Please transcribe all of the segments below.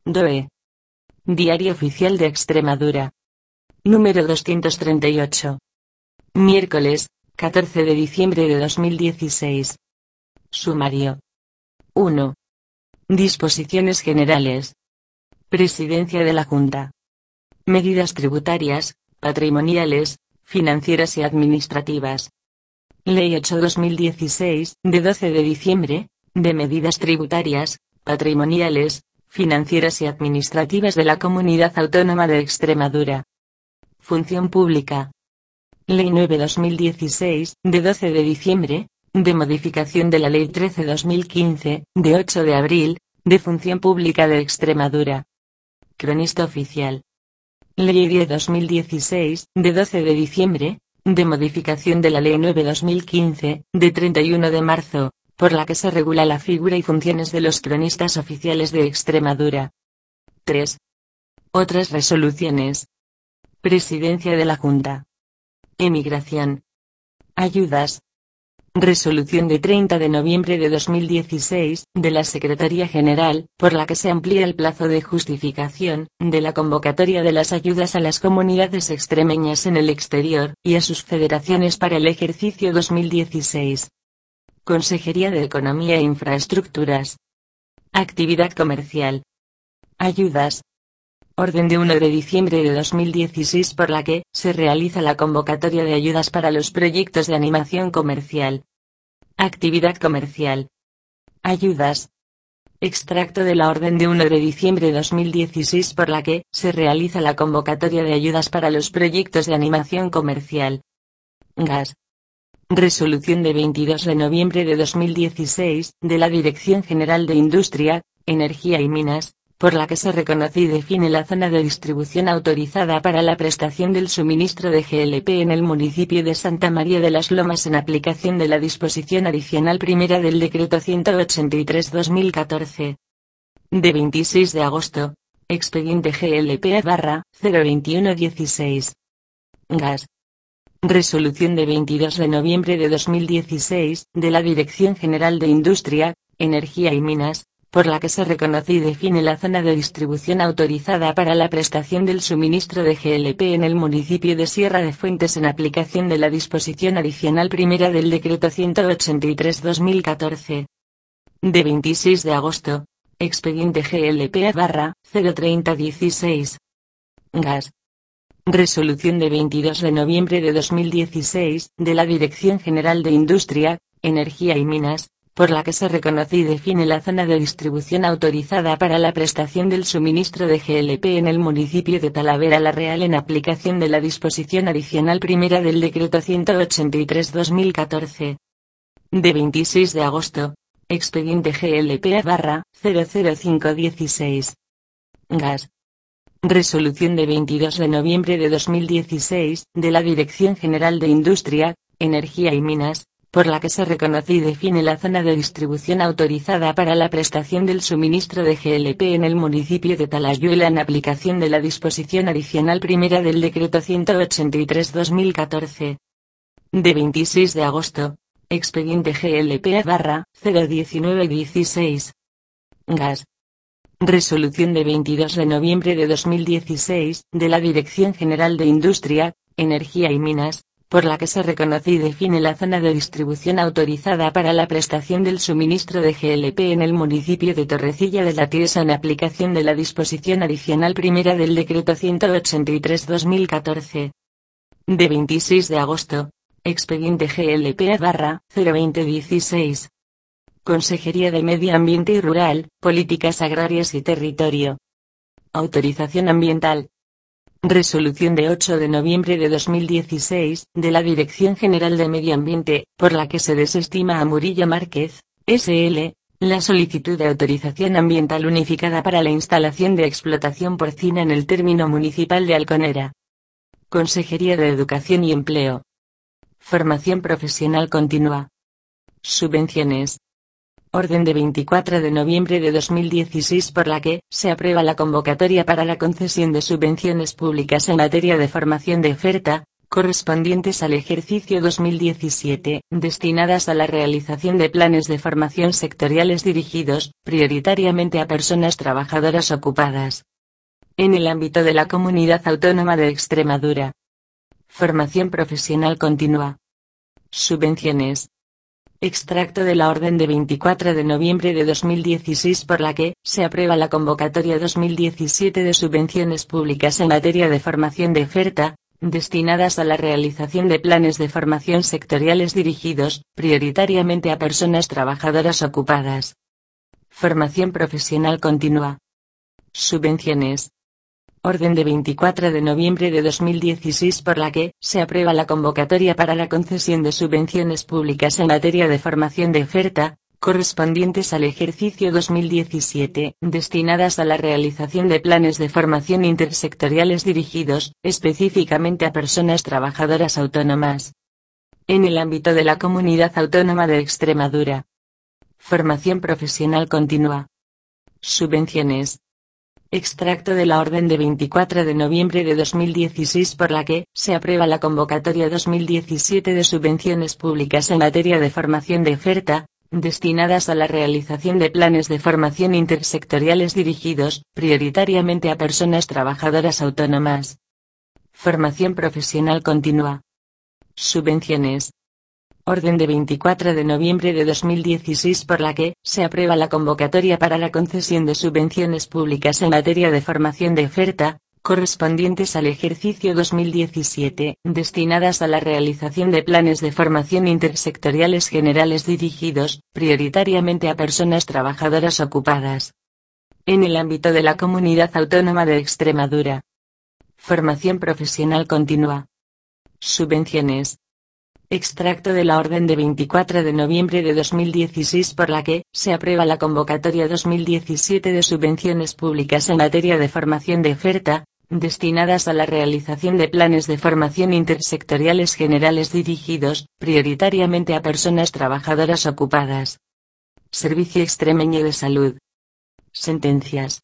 DOE. Diario Oficial de Extremadura. Número 238. Miércoles, 14 de diciembre de 2016. Sumario. 1. Disposiciones generales. Presidencia de la Junta. Medidas tributarias, patrimoniales, financieras y administrativas. Ley 8/2016, de 12 de diciembre, de medidas tributarias, patrimoniales, financieras y administrativas de la Comunidad Autónoma de Extremadura. Función Pública. Ley 9/2016, de 12 de diciembre, de modificación de la Ley 13/2015, de 8 de abril, de Función Pública de Extremadura. Cronista Oficial. Ley 10/2016, de 12 de diciembre, de modificación de la Ley 9/2015, de 31 de marzo, por la que se regula la figura y funciones de los cronistas oficiales de Extremadura. 3. Otras resoluciones. Presidencia de la Junta. Emigración. Ayudas. Resolución de 30 de noviembre de 2016, de la Secretaría General, por la que se amplía el plazo de justificación, de la convocatoria de las ayudas a las comunidades extremeñas en el exterior, y a sus federaciones para el ejercicio 2016. Consejería de Economía e Infraestructuras. Actividad comercial. Ayudas. Orden de 1 de diciembre de 2016 por la que se realiza la convocatoria de ayudas para los proyectos de animación comercial. Actividad comercial. Ayudas. Extracto de la orden de 1 de diciembre de 2016 por la que se realiza la convocatoria de ayudas para los proyectos de animación comercial. Gas. Resolución de 22 de noviembre de 2016, de la Dirección General de Industria, Energía y Minas, por la que se reconoce y define la zona de distribución autorizada para la prestación del suministro de GLP en el municipio de Santa María de las Lomas en aplicación de la disposición adicional primera del Decreto 183/2014. De 26 de agosto, expediente GLP/02116. Gas. Resolución de 22 de noviembre de 2016, de la Dirección General de Industria, Energía y Minas, por la que se reconoce y define la zona de distribución autorizada para la prestación del suministro de GLP en el municipio de Sierra de Fuentes en aplicación de la disposición adicional primera del Decreto 183/2014. De 26 de agosto, expediente GLP/03016. Gas. Resolución de 22 de noviembre de 2016, de la Dirección General de Industria, Energía y Minas, por la que se reconoce y define la zona de distribución autorizada para la prestación del suministro de GLP en el municipio de Talavera la Real en aplicación de la disposición adicional primera del Decreto 183/2014. De 26 de agosto, expediente GLP/00516. Gas. Resolución de 22 de noviembre de 2016, de la Dirección General de Industria, Energía y Minas, por la que se reconoce y define la zona de distribución autorizada para la prestación del suministro de GLP en el municipio de Talayuela en aplicación de la disposición adicional primera del Decreto 183/2014. De 26 de agosto, expediente GLP/01916. Gas. Resolución de 22 de noviembre de 2016, de la Dirección General de Industria, Energía y Minas, por la que se reconoce y define la zona de distribución autorizada para la prestación del suministro de GLP en el municipio de Torrecilla de la Tiesa en aplicación de la disposición adicional primera del Decreto 183/2014. De 26 de agosto, expediente GLP/02016. Consejería de Medio Ambiente y Rural, Políticas Agrarias y Territorio. Autorización ambiental. Resolución de 8 de noviembre de 2016, de la Dirección General de Medio Ambiente, por la que se desestima a Murillo Márquez, S.L., la solicitud de autorización ambiental unificada para la instalación de explotación porcina en el término municipal de Alconera. Consejería de Educación y Empleo. Formación profesional continua. Subvenciones. Orden de 24 de noviembre de 2016 por la que se aprueba la convocatoria para la concesión de subvenciones públicas en materia de formación de oferta, correspondientes al ejercicio 2017, destinadas a la realización de planes de formación sectoriales dirigidos, prioritariamente a personas trabajadoras ocupadas. En el ámbito de la Comunidad Autónoma de Extremadura. Formación profesional continua. Subvenciones. Extracto de la orden de 24 de noviembre de 2016 por la que se aprueba la convocatoria 2017 de subvenciones públicas en materia de formación de oferta, destinadas a la realización de planes de formación sectoriales dirigidos, prioritariamente a personas trabajadoras ocupadas. Formación profesional continua. Subvenciones. Orden de 24 de noviembre de 2016 por la que se aprueba la convocatoria para la concesión de subvenciones públicas en materia de formación de oferta, correspondientes al ejercicio 2017, destinadas a la realización de planes de formación intersectoriales dirigidos, específicamente a personas trabajadoras autónomas. En el ámbito de la Comunidad Autónoma de Extremadura. Formación profesional continua. Subvenciones. Extracto de la orden de 24 de noviembre de 2016 por la que se aprueba la convocatoria 2017 de subvenciones públicas en materia de formación de oferta, destinadas a la realización de planes de formación intersectoriales dirigidos, prioritariamente a personas trabajadoras autónomas. Formación profesional continua. Subvenciones. Orden de 24 de noviembre de 2016 por la que se aprueba la convocatoria para la concesión de subvenciones públicas en materia de formación de oferta, correspondientes al ejercicio 2017, destinadas a la realización de planes de formación intersectoriales generales dirigidos, prioritariamente a personas trabajadoras ocupadas. En el ámbito de la Comunidad Autónoma de Extremadura. Formación profesional continua. Subvenciones. Extracto de la orden de 24 de noviembre de 2016 por la que se aprueba la convocatoria 2017 de subvenciones públicas en materia de formación de oferta, destinadas a la realización de planes de formación intersectoriales generales dirigidos, prioritariamente a personas trabajadoras ocupadas. Servicio Extremeño de Salud. Sentencias.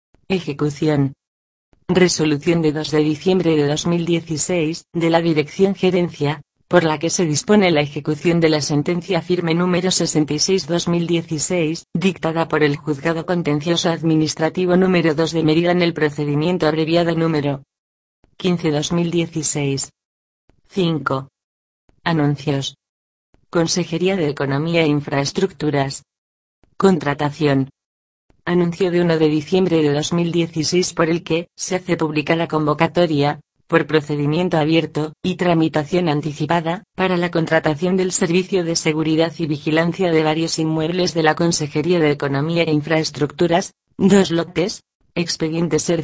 Ejecución. Resolución de 2 de diciembre de 2016, de la Dirección Gerencia, por la que se dispone la ejecución de la sentencia firme número 66/2016, dictada por el Juzgado Contencioso Administrativo número 2 de Mérida en el procedimiento abreviado número 15/2016. 5. Anuncios. Consejería de Economía e Infraestructuras. Contratación. Anuncio de 1 de diciembre de 2016 por el que se hace pública la convocatoria, por procedimiento abierto, y tramitación anticipada, para la contratación del servicio de seguridad y vigilancia de varios inmuebles de la Consejería de Economía e Infraestructuras, 2 lotes, expediente SER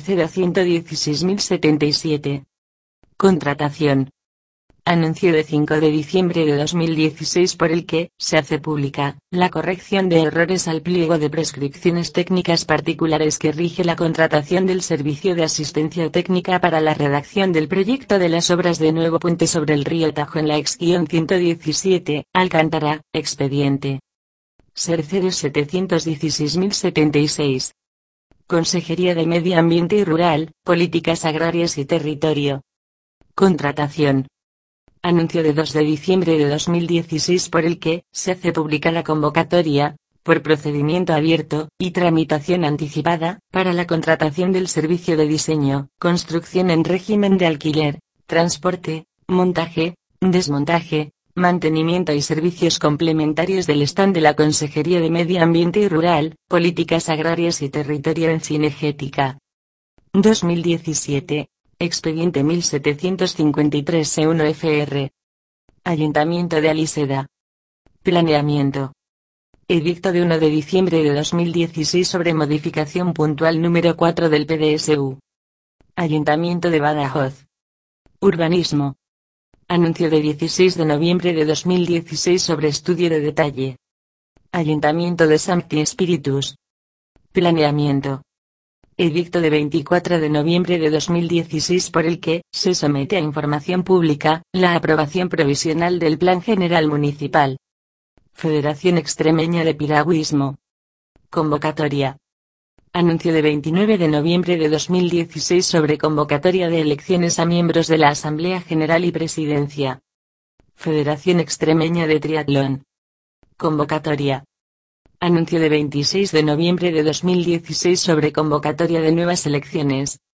016077. Contratación. Anuncio de 5 de diciembre de 2016 por el que se hace pública la corrección de errores al pliego de prescripciones técnicas particulares que rige la contratación del servicio de asistencia técnica para la redacción del proyecto de las obras de nuevo puente sobre el río Tajo en la ex-117, Alcántara, expediente SER 0716076. Consejería de Medio Ambiente y Rural, Políticas Agrarias y Territorio. Contratación. Anuncio de 2 de diciembre de 2016 por el que se hace pública la convocatoria, por procedimiento abierto, y tramitación anticipada, para la contratación del servicio de diseño, construcción en régimen de alquiler, transporte, montaje, desmontaje, mantenimiento y servicios complementarios del stand de la Consejería de Medio Ambiente y Rural, Políticas Agrarias y Territorio en Cinegética. 2017. Expediente 1753-E1-FR. Ayuntamiento de Aliseda. Planeamiento. Edicto de 1 de diciembre de 2016 sobre modificación puntual número 4 del PDSU. Ayuntamiento de Badajoz. Urbanismo. Anuncio de 16 de noviembre de 2016 sobre estudio de detalle. Ayuntamiento de Sancti Spiritus. Planeamiento. Edicto de 24 de noviembre de 2016 por el que se somete a información pública la aprobación provisional del Plan General Municipal. Federación Extremeña de Piragüismo. Convocatoria. Anuncio de 29 de noviembre de 2016 sobre convocatoria de elecciones a miembros de la Asamblea General y Presidencia. Federación Extremeña de Triatlón. Convocatoria. Anuncio de 26 de noviembre de 2016 sobre convocatoria de nuevas elecciones.